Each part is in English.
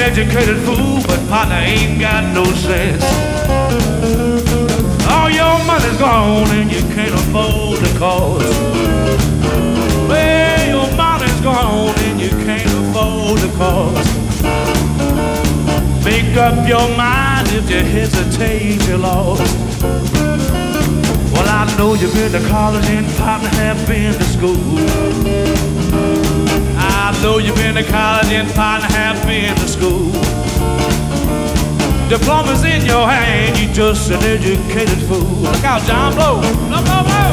educated fool, but partner ain't got no sense. All your money's gone and you can't afford the cost. Well, your money's gone and you can't afford the cost. Make up your mind, if you hesitate, you're lost. Well, I know you've been to college and partner have been to school. I know you've been to college and partner have been to school. Diploma's in your hand, you just an educated fool. Look out, John Blow. Blow, blow, blow.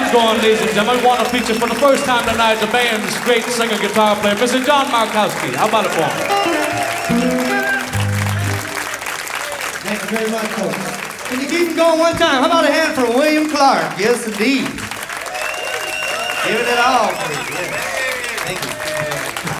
band going, ladies and gentlemen. I want to feature for the first time tonight the band's great singer, guitar player, Mr. John Markowski. How about it for him? Thank you very much, folks. Can you keep them going one time? How about a hand for William Clark? Yes, indeed. Giving it all, please. Yeah.